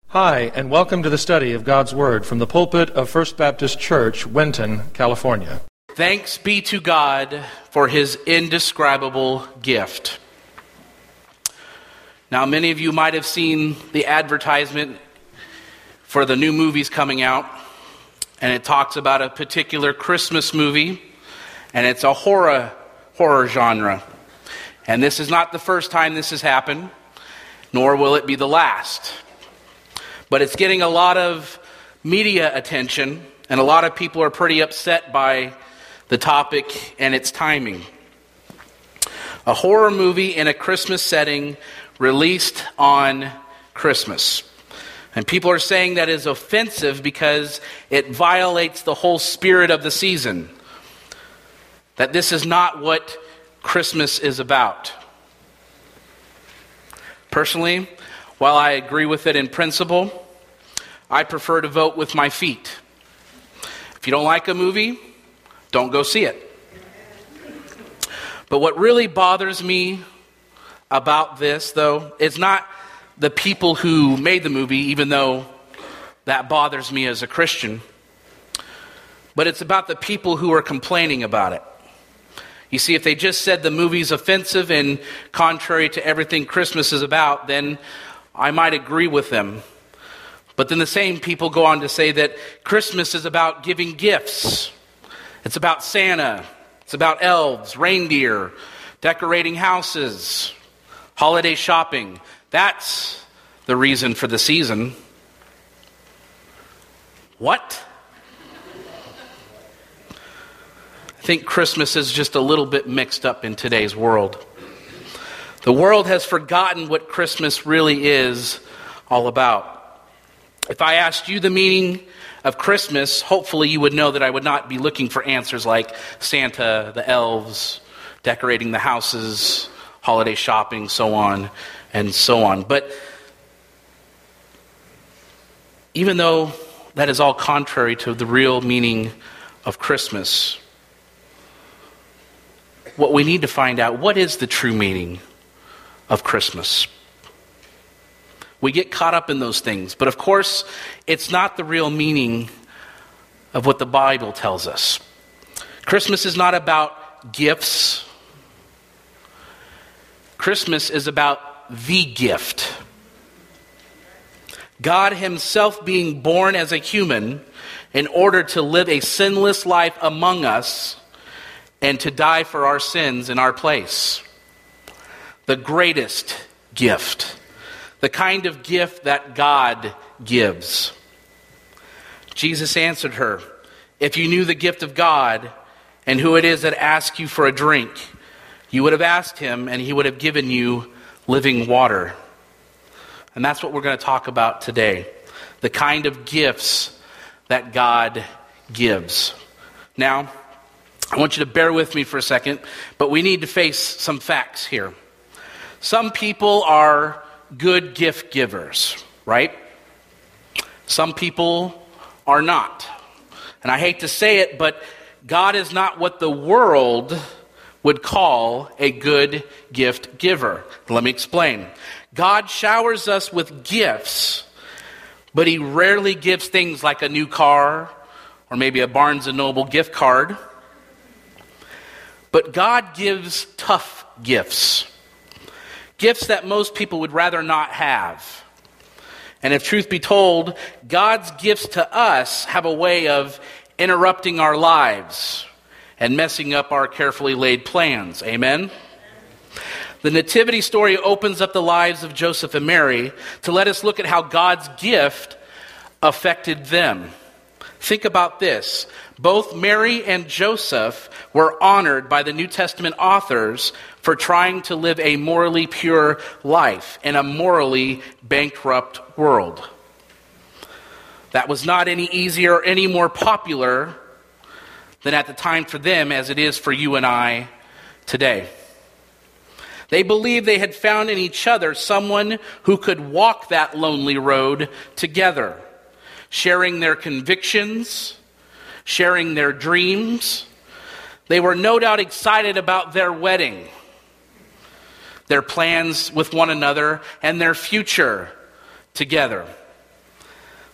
Hi, and welcome to the study of God's Word from the pulpit of First Baptist Church, Winton, California. Thanks be to God for His indescribable gift. Now, many of you might have seen the advertisement for the new movies coming out, and it talks about a particular Christmas movie, and it's a horror genre. And this is not the first time this has happened, nor will it be the last. But it's getting a lot of media attention, and a lot of people are pretty upset by the topic and its timing. A horror movie in a Christmas setting released on Christmas. And people are saying that is offensive because it violates the whole spirit of the season. That this is not what Christmas is about. Personally, while I agree with it in principle, I prefer to vote with my feet. If you don't like a movie, don't go see it. But what really bothers me about this, though, is not the people who made the movie, even though that bothers me as a Christian, but it's about the people who are complaining about it. You see, if they just said the movie's offensive and contrary to everything Christmas is about, then I might agree with them. But then the same people go on to say that Christmas is about giving gifts. It's about Santa. It's about elves, reindeer, decorating houses, holiday shopping. That's the reason for the season. What? I think Christmas is just a little bit mixed up in today's world. The world has forgotten what Christmas really is all about. If I asked you the meaning of Christmas, hopefully you would know that I would not be looking for answers like Santa, the elves, decorating the houses, holiday shopping, so on and so on. But even though that is all contrary to the real meaning of Christmas, what we need to find out, what is the true meaning of Christmas? We get caught up in those things, but of course, it's not the real meaning of what the Bible tells us. Christmas is not about gifts. Christmas is about the gift. God Himself being born as a human in order to live a sinless life among us and to die for our sins in our place. The greatest gift. The kind of gift that God gives. Jesus answered her, "If you knew the gift of God and who it is that asks you for a drink, you would have asked Him and He would have given you living water." And that's what we're going to talk about today. The kind of gifts that God gives. Now, I want you to bear with me for a second, but we need to face some facts here. Some people are good gift givers, right? Some people are not. And I hate to say it, but God is not what the world would call a good gift giver. Let me explain. God showers us with gifts, but He rarely gives things like a new car or maybe a Barnes & Noble gift card. But God gives tough gifts. Gifts that most people would rather not have. And if truth be told, God's gifts to us have a way of interrupting our lives and messing up our carefully laid plans. Amen? The Nativity story opens up the lives of Joseph and Mary to let us look at how God's gift affected them. Think about this. Both Mary and Joseph were honored by the New Testament authors for trying to live a morally pure life in a morally bankrupt world. That was not any easier or any more popular than at the time for them as it is for you and I today. They believed they had found in each other someone who could walk that lonely road together, sharing their convictions, sharing their dreams. They were no doubt excited about their wedding, their plans with one another, and their future together.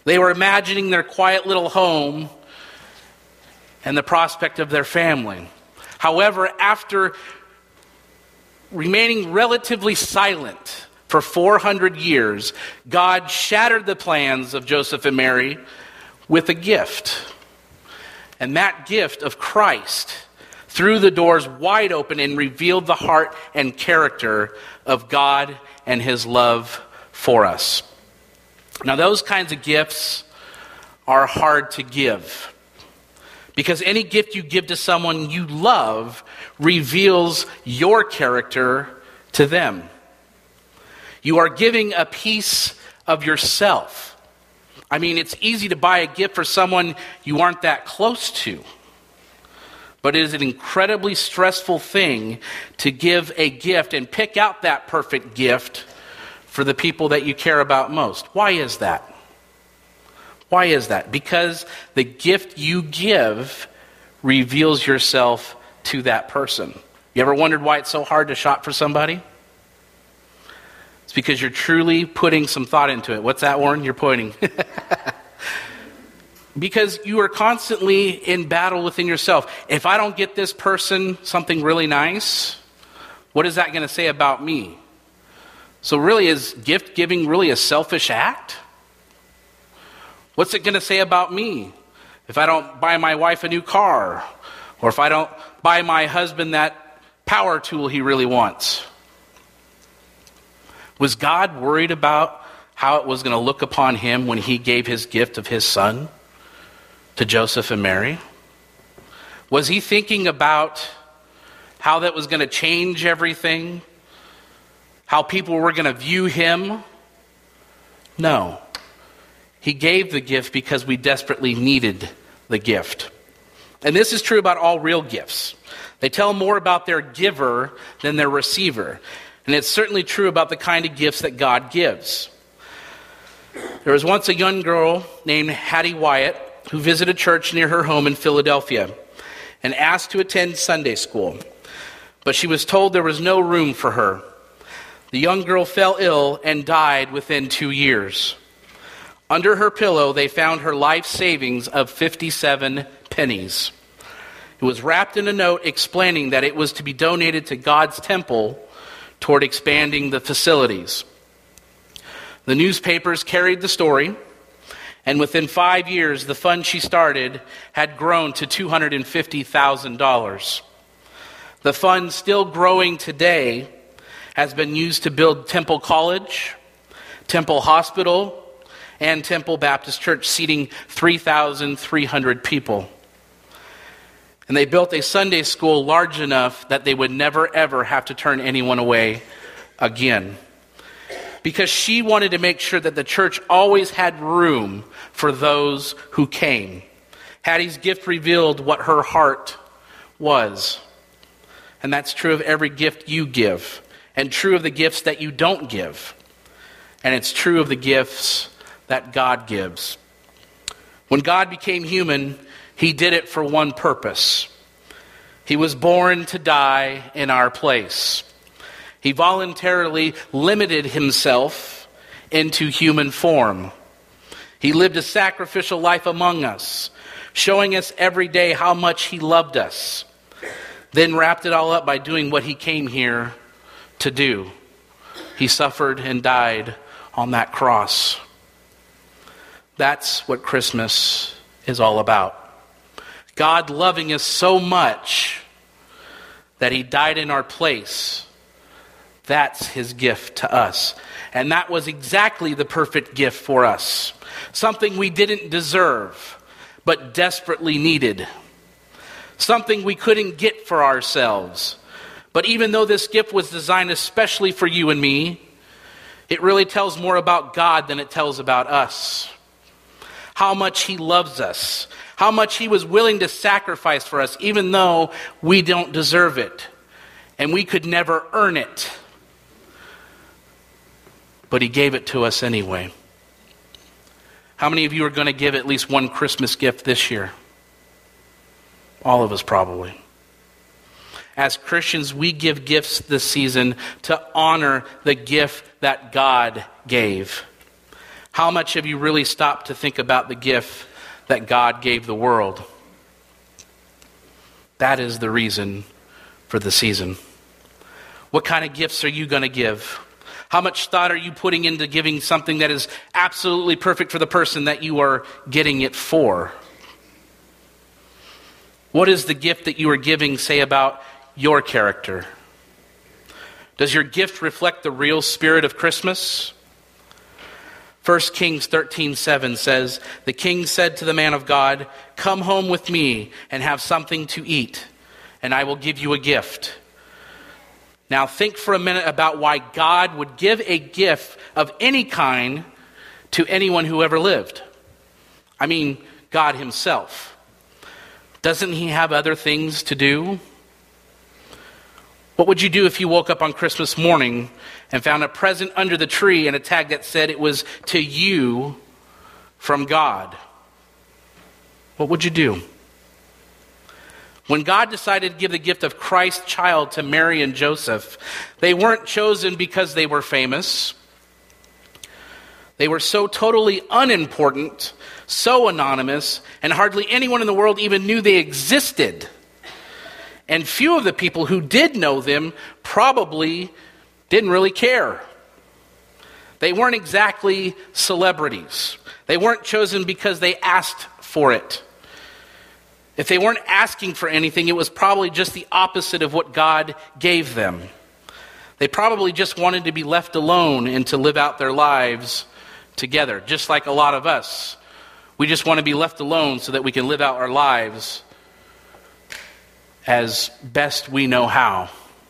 They were imagining their quiet little home and the prospect of their family. However, after remaining relatively silent for 400 years, God shattered the plans of Joseph and Mary with a gift. And that gift of Christ threw the doors wide open and revealed the heart and character of God and his love for us. Now, those kinds of gifts are hard to give, because any gift you give to someone you love reveals your character to them. You are giving a piece of yourself. I mean, it's easy to buy a gift for someone you aren't that close to. But it is an incredibly stressful thing to give a gift and pick out that perfect gift for the people that you care about most. Why is that? Why is that? Because the gift you give reveals yourself to that person. You ever wondered why it's so hard to shop for somebody? It's because you're truly putting some thought into it. What's that, Warren? You're pointing. Because you are constantly in battle within yourself. If I don't get this person something really nice, what is that going to say about me? So really, is gift giving really a selfish act? What's it going to say about me if I don't buy my wife a new car? Or if I don't buy my husband that power tool he really wants? Was God worried about how it was going to look upon him when he gave his gift of his son to Joseph and Mary? Was he thinking about how that was going to change everything? How people were going to view him? No. He gave the gift because we desperately needed the gift. And this is true about all real gifts. They tell more about their giver than their receiver. And it's certainly true about the kind of gifts that God gives. There was once a young girl named Hattie Wyatt who visited a church near her home in Philadelphia and asked to attend Sunday school. But she was told there was no room for her. The young girl fell ill and died within 2 years. Under her pillow, they found her life savings of 57 pennies. It was wrapped in a note explaining that it was to be donated to God's temple toward expanding the facilities. The newspapers carried the story, and within 5 years, the fund she started had grown to $250,000. The fund, still growing today, has been used to build Temple College, Temple Hospital, and Temple Baptist Church, seating 3,300 people. And they built a Sunday school large enough that they would never, ever have to turn anyone away again. Because she wanted to make sure that the church always had room for those who came. Hattie's gift revealed what her heart was. And that's true of every gift you give, and true of the gifts that you don't give. And it's true of the gifts that God gives. When God became human, he did it for one purpose. He was born to die in our place. He voluntarily limited himself into human form. He lived a sacrificial life among us, showing us every day how much he loved us. Then wrapped it all up by doing what he came here to do. He suffered and died on that cross. That's what Christmas is all about. God loving us so much that he died in our place. That's his gift to us. And that was exactly the perfect gift for us. Something we didn't deserve, but desperately needed. Something we couldn't get for ourselves. But even though this gift was designed especially for you and me, it really tells more about God than it tells about us. How much he loves us. How much he was willing to sacrifice for us, even though we don't deserve it. And we could never earn it. But he gave it to us anyway. How many of you are going to give at least one Christmas gift this year? All of us probably. As Christians, we give gifts this season to honor the gift that God gave. How much have you really stopped to think about the gift that God gave the world? That is the reason for the season. What kind of gifts are you going to give? How much thought are you putting into giving something that is absolutely perfect for the person that you are getting it for? What is the gift that you are giving say about your character? Does your gift reflect the real spirit of Christmas? 1 Kings 13:7 says, "The king said to the man of God, 'Come home with me and have something to eat, and I will give you a gift.'" Now think for a minute about why God would give a gift of any kind to anyone who ever lived. I mean, God himself. Doesn't he have other things to do? What would you do if you woke up on Christmas morning and found a present under the tree and a tag that said it was to you from God? What would you do? When God decided to give the gift of Christ's child to Mary and Joseph, they weren't chosen because they were famous. They were so totally unimportant, so anonymous, and hardly anyone in the world even knew they existed. And few of the people who did know them probably didn't really care. They weren't exactly celebrities. They weren't chosen because they asked for it. If they weren't asking for anything, it was probably just the opposite of what God gave them. They probably just wanted to be left alone and to live out their lives together, just like a lot of us. We just want to be left alone so that we can live out our lives as best we know how.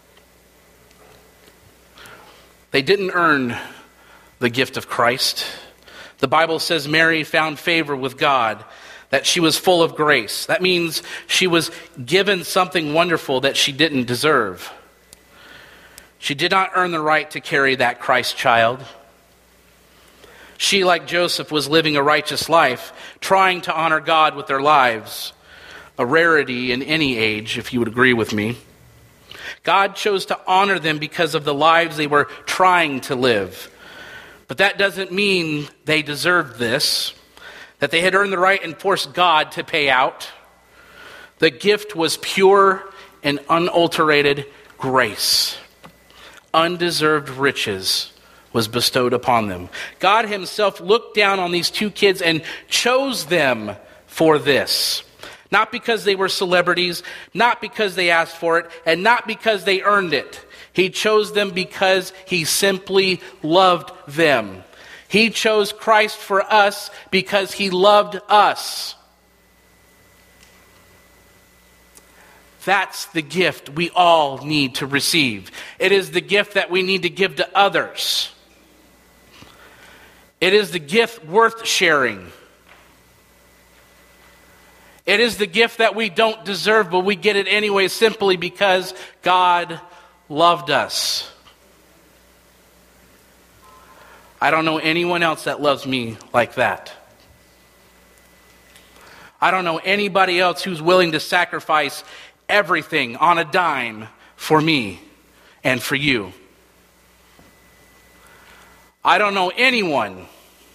They didn't earn the gift of Christ. The Bible says Mary found favor with God, that she was full of grace. That means she was given something wonderful that she didn't deserve. She did not earn the right to carry that Christ child. She, like Joseph, was living a righteous life, trying to honor God with their lives. A rarity in any age, if you would agree with me. God chose to honor them because of the lives they were trying to live. But that doesn't mean they deserved this, that they had earned the right and forced God to pay out. The gift was pure and unadulterated grace. Undeserved riches was bestowed upon them. God himself looked down on these two kids and chose them for this. Not because they were celebrities, not because they asked for it, and not because they earned it. He chose them because he simply loved them. He chose Christ for us because he loved us. That's the gift we all need to receive. It is the gift that we need to give to others. It is the gift worth sharing. It is the gift that we don't deserve, but we get it anyway simply because God loved us. I don't know anyone else that loves me like that. I don't know anybody else who's willing to sacrifice everything on a dime for me and for you. I don't know anyone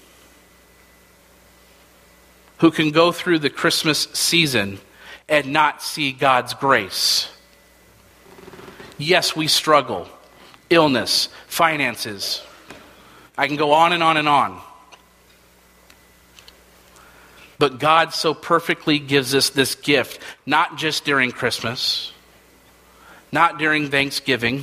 who can go through the Christmas season and not see God's grace. Yes, we struggle. Illness, finances. I can go on and on and on. But God so perfectly gives us this gift, not just during Christmas, not during Thanksgiving,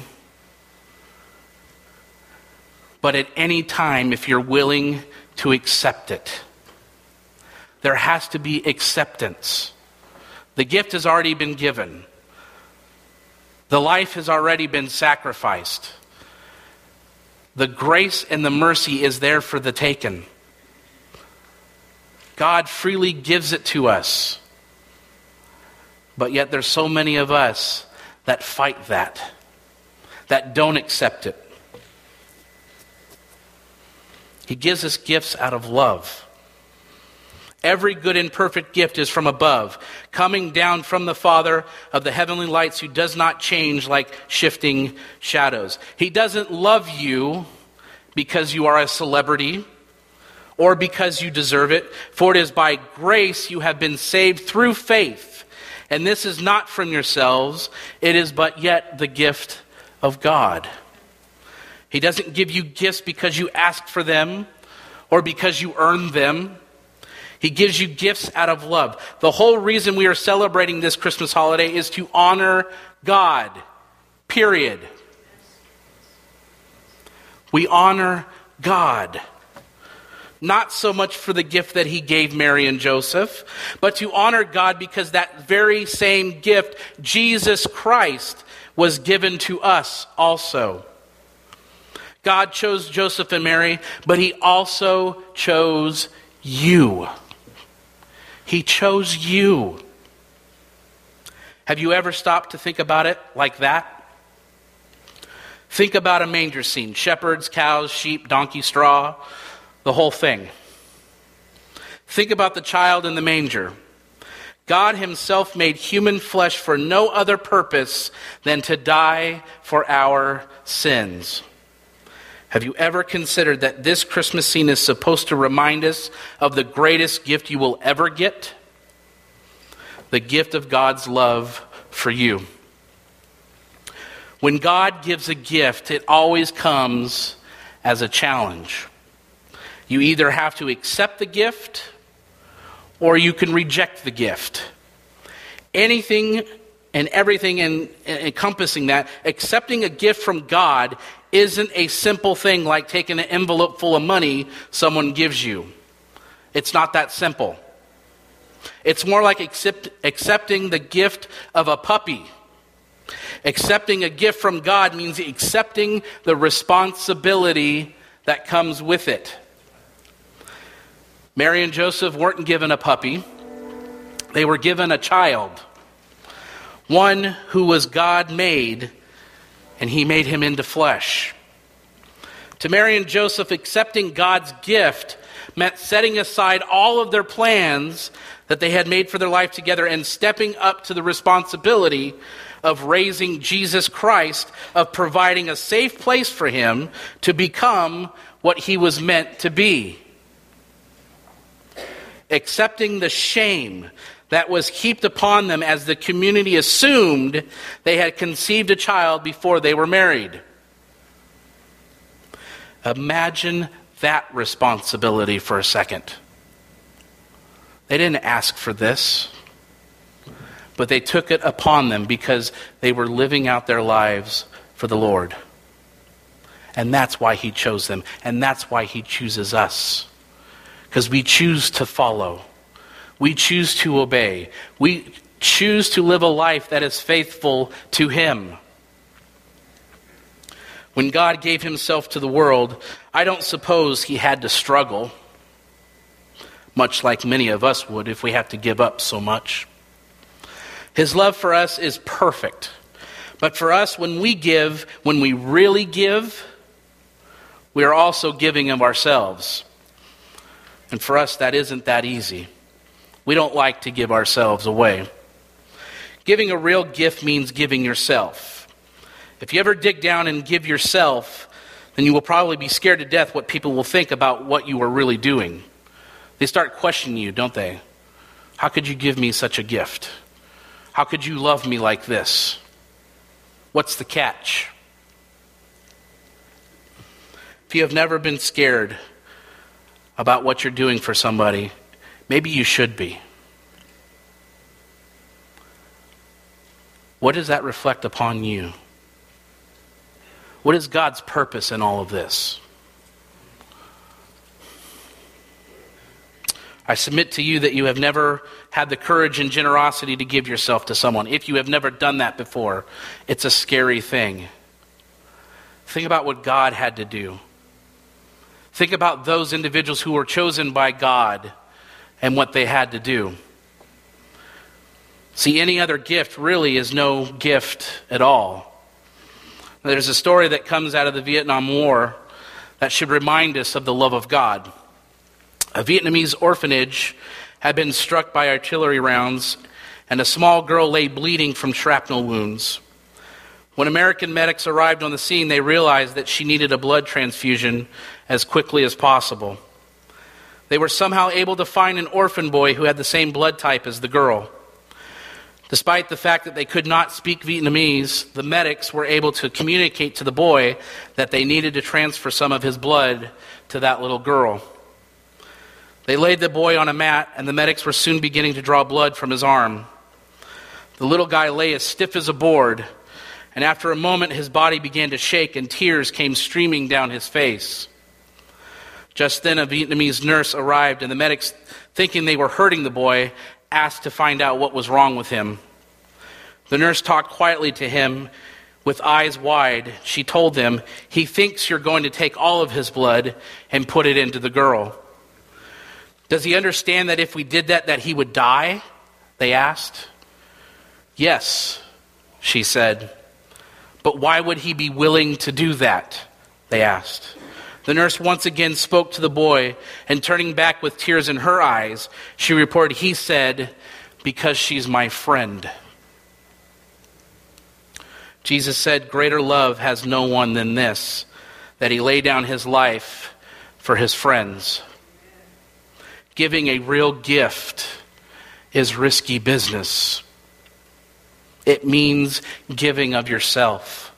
but at any time if you're willing to accept it. There has to be acceptance. The gift has already been given. The life has already been sacrificed. The grace and the mercy is there for the taking. God freely gives it to us. But yet there's so many of us that fight that don't accept it. He gives us gifts out of love. Every good and perfect gift is from above, coming down from the Father of the heavenly lights, who does not change like shifting shadows. He doesn't love you because you are a celebrity or because you deserve it, for it is by grace you have been saved through faith. And this is not from yourselves, it is but yet the gift of God. He doesn't give you gifts because you asked for them or because you earned them. He gives you gifts out of love. The whole reason we are celebrating this Christmas holiday is to honor God. Period. We honor God. Not so much for the gift that he gave Mary and Joseph, but to honor God because that very same gift, Jesus Christ, was given to us also. God chose Joseph and Mary, but he also chose you. He chose you. Have you ever stopped to think about it like that? Think about a manger scene. Shepherds, cows, sheep, donkey, straw, the whole thing. Think about the child in the manger. God himself made human flesh for no other purpose than to die for our sins. Have you ever considered that this Christmas scene is supposed to remind us of the greatest gift you will ever get? The gift of God's love for you. When God gives a gift, it always comes as a challenge. You either have to accept the gift or you can reject the gift. Anything and everything encompassing that, accepting a gift from God isn't a simple thing like taking an envelope full of money someone gives you. It's not that simple. It's more like accepting the gift of a puppy. Accepting a gift from God means accepting the responsibility that comes with it. Mary and Joseph weren't given a puppy. They were given a child. One who was God made, and he made him into flesh. To Mary and Joseph, accepting God's gift meant setting aside all of their plans that they had made for their life together and stepping up to the responsibility of raising Jesus Christ, of providing a safe place for him to become what he was meant to be. Accepting the shame that was heaped upon them as the community assumed they had conceived a child before they were married. Imagine that responsibility for a second. They didn't ask for this, but they took it upon them because they were living out their lives for the Lord. And that's why he chose them, and that's why he chooses us. Because we choose to follow. We choose to obey. We choose to live a life that is faithful to him. When God gave himself to the world, I don't suppose he had to struggle, much like many of us would if we had to give up so much. His love for us is perfect. But for us, when we give, when we really give, we are also giving of ourselves. And for us, that isn't that easy. We don't like to give ourselves away. Giving a real gift means giving yourself. If you ever dig down and give yourself, then you will probably be scared to death what people will think about what you are really doing. They start questioning you, don't they? How could you give me such a gift? How could you love me like this? What's the catch? If you have never been scared about what you're doing for somebody, maybe you should be. What does that reflect upon you? What is God's purpose in all of this? I submit to you that you have never had the courage and generosity to give yourself to someone. If you have never done that before, it's a scary thing. Think about what God had to do. Think about those individuals who were chosen by God and what they had to do. See, any other gift really is no gift at all. There's a story that comes out of the Vietnam War that should remind us of the love of God. A Vietnamese orphanage had been struck by artillery rounds, and a small girl lay bleeding from shrapnel wounds. When American medics arrived on the scene, they realized that she needed a blood transfusion as quickly as possible. They were somehow able to find an orphan boy who had the same blood type as the girl. Despite the fact that they could not speak Vietnamese, the medics were able to communicate to the boy that they needed to transfer some of his blood to that little girl. They laid the boy on a mat, and the medics were soon beginning to draw blood from his arm. The little guy lay as stiff as a board, and after a moment his body began to shake and tears came streaming down his face. Just then a Vietnamese nurse arrived, and the medics, thinking they were hurting the boy, asked to find out what was wrong with him. The nurse talked quietly to him with eyes wide. She told them, "He thinks you're going to take all of his blood and put it into the girl." "Does he understand that if we did that he would die?" they asked. "Yes," she said. "But why would he be willing to do that?" they asked. The nurse once again spoke to the boy, and turning back with tears in her eyes, she reported, "He said, because she's my friend." Jesus said, "Greater love has no one than this, that he lay down his life for his friends." Giving a real gift is risky business. It means giving of yourself.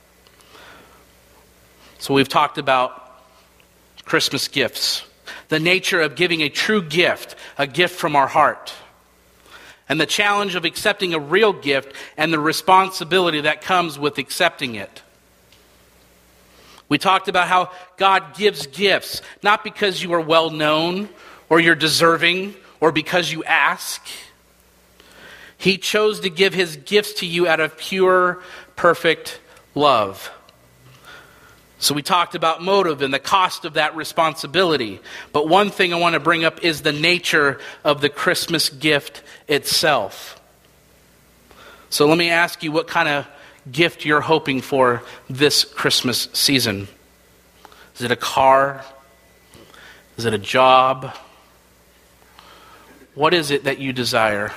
So we've talked about Christmas gifts, the nature of giving a true gift, a gift from our heart, and the challenge of accepting a real gift and the responsibility that comes with accepting it. We talked about how God gives gifts, not because you are well known or you're deserving or because you ask. He chose to give his gifts to you out of pure, perfect love. So we talked about motive and the cost of that responsibility. But one thing I want to bring up is the nature of the Christmas gift itself. So let me ask you what kind of gift you're hoping for this Christmas season. Is it a car? Is it a job? What is it that you desire?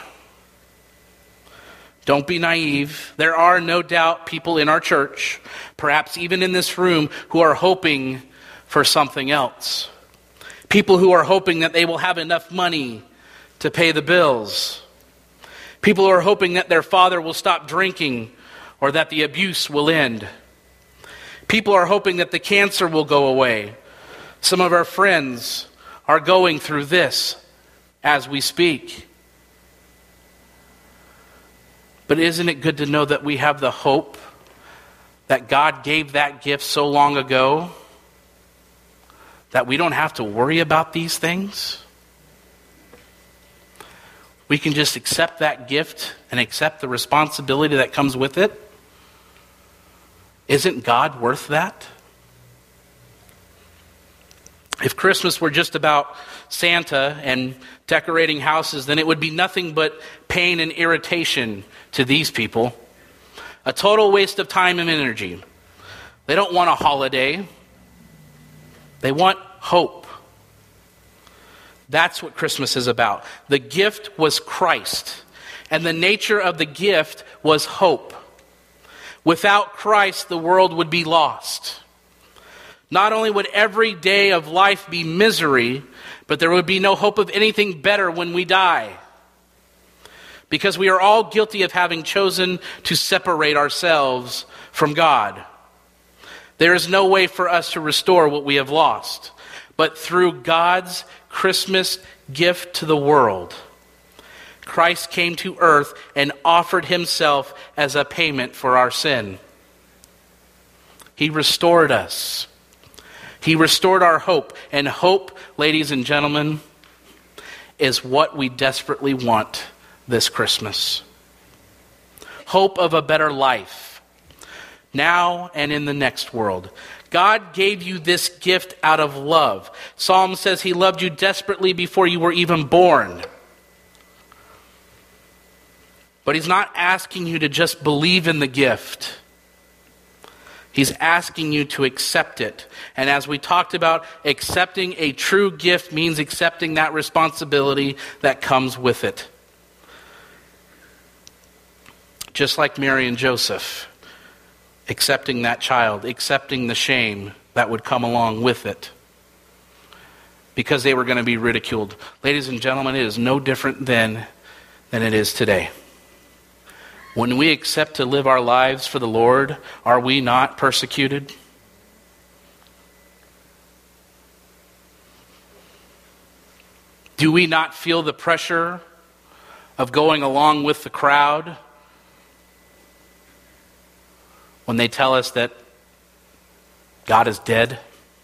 Don't be naive. There are no doubt people in our church, perhaps even in this room, who are hoping for something else. People who are hoping that they will have enough money to pay the bills. People who are hoping that their father will stop drinking or that the abuse will end. People are hoping that the cancer will go away. Some of our friends are going through this as we speak. But isn't it good to know that we have the hope that God gave that gift so long ago that we don't have to worry about these things? We can just accept that gift and accept the responsibility that comes with it. Isn't God worth that? If Christmas were just about Santa and decorating houses, then it would be nothing but pain and irritation to these people. A total waste of time and energy. They don't want a holiday. They want hope. That's what Christmas is about. The gift was Christ, and the nature of the gift was hope. Without Christ, the world would be lost. Not only would every day of life be misery, but there would be no hope of anything better when we die. Because we are all guilty of having chosen to separate ourselves from God. There is no way for us to restore what we have lost. But through God's Christmas gift to the world, Christ came to earth and offered himself as a payment for our sin. He restored us. He restored our hope. And hope, ladies and gentlemen, is what we desperately want this Christmas. Hope of a better life, now and in the next world. God gave you this gift out of love. Psalm says he loved you desperately before you were even born. But he's not asking you to just believe in the gift. He's asking you to accept it. And as we talked about, accepting a true gift means accepting that responsibility that comes with it. Just like Mary and Joseph, accepting that child, accepting the shame that would come along with it. because they were going to be ridiculed. Ladies and gentlemen, it is no different then than it is today. When we accept to live our lives for the Lord, are we not persecuted? Do we not feel the pressure of going along with the crowd when they tell us that God is dead?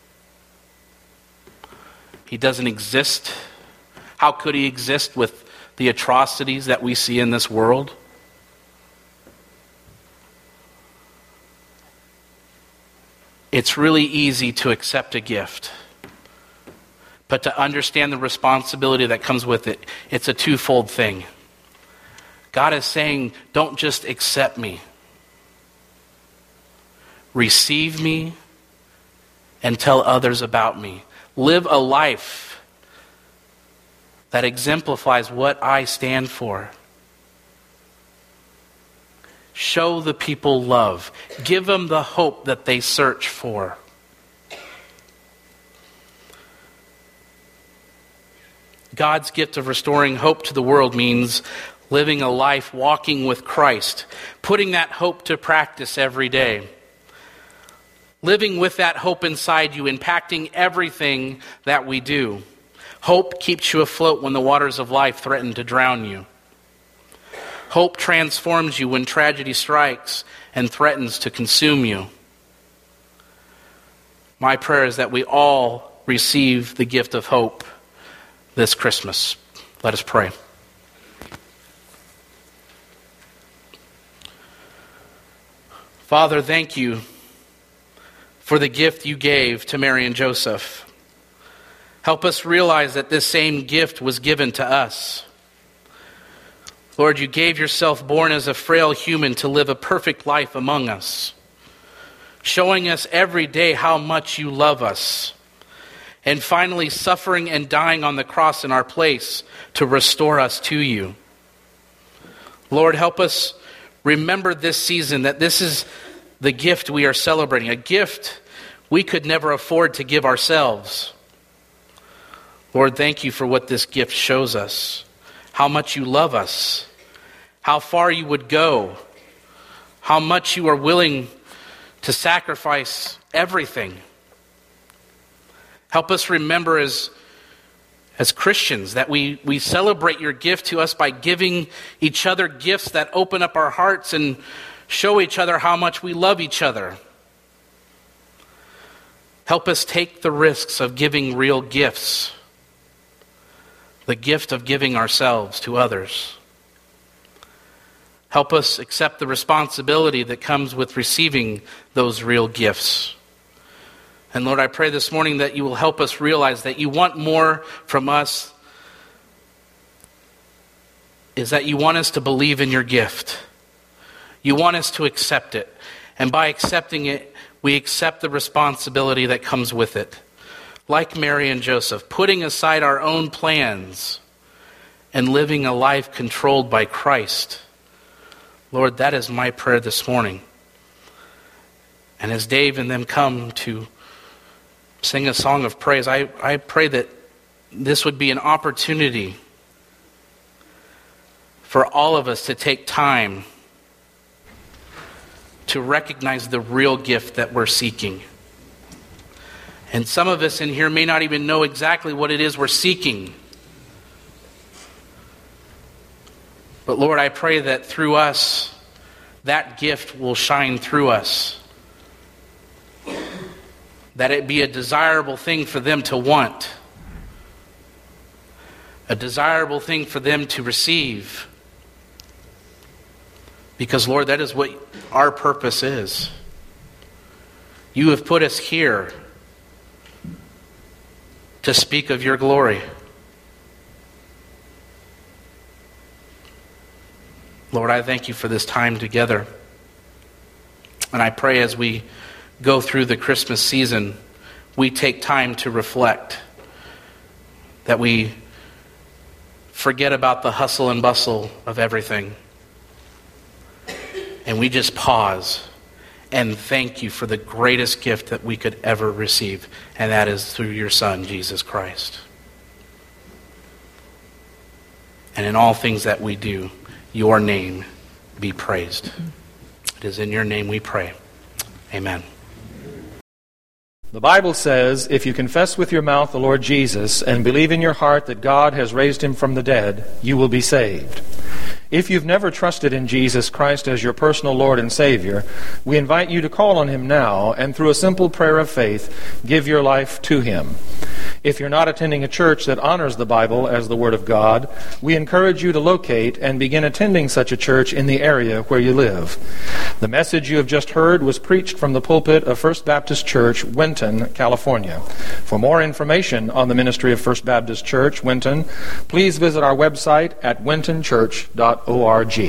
He doesn't exist. How could he exist with the atrocities that we see in this world? It's really easy to accept a gift, but to understand the responsibility that comes with it, it's a twofold thing. God is saying, don't just accept me. Receive me and tell others about me. Live a life that exemplifies what I stand for. Show the people love. Give them the hope that they search for. God's gift of restoring hope to the world means living a life walking with Christ, putting that hope to practice every day. Living with that hope inside you, impacting everything that we do. Hope keeps you afloat when the waters of life threaten to drown you. Hope transforms you when tragedy strikes and threatens to consume you. My prayer is that we all receive the gift of hope this Christmas. Let us pray. Father, thank you for the gift you gave to Mary and Joseph. Help us realize that this same gift was given to us. Lord, you gave yourself born as a frail human to live a perfect life among us, showing us every day how much you love us, and finally suffering and dying on the cross in our place to restore us to you. Lord, help us remember this season that this is the gift we are celebrating, a gift we could never afford to give ourselves. Lord, thank you for what this gift shows us, how much you love us, how far you would go, how much you are willing to sacrifice everything. Help us remember as Christians that we celebrate your gift to us by giving each other gifts that open up our hearts and show each other how much we love each other. Help us take the risks of giving real gifts, the gift of giving ourselves to others. Help us accept the responsibility that comes with receiving those real gifts. And Lord, I pray this morning that you will help us realize that you want more from us, is that you want us to believe in your gift. You want us to accept it. And by accepting it, we accept the responsibility that comes with it. Like Mary and Joseph, putting aside our own plans and living a life controlled by Christ. Lord, that is my prayer this morning. And as Dave and them come to sing a song of praise, I pray that this would be an opportunity for all of us to take time to recognize the real gift that we're seeking. And some of us in here may not even know exactly what it is we're seeking. But Lord, I pray that through us, that gift will shine through us. That it be a desirable thing for them to want. A desirable thing for them to receive. Because, Lord, that is what our purpose is. You have put us here to speak of your glory. Lord, I thank you for this time together. And I pray as we go through the Christmas season, we take time to reflect. That we forget about the hustle and bustle of everything. And we just pause and thank you for the greatest gift that we could ever receive, and that is through your Son, Jesus Christ. And in all things that we do, your name be praised. It is in your name we pray. Amen. The Bible says, if you confess with your mouth the Lord Jesus and believe in your heart that God has raised him from the dead, you will be saved. If you've never trusted in Jesus Christ as your personal Lord and Savior, we invite you to call on him now and through a simple prayer of faith, give your life to him. If you're not attending a church that honors the Bible as the Word of God, we encourage you to locate and begin attending such a church in the area where you live. The message you have just heard was preached from the pulpit of First Baptist Church, Winton, California. For more information on the ministry of First Baptist Church, Winton, please visit our website at wintonchurch.org.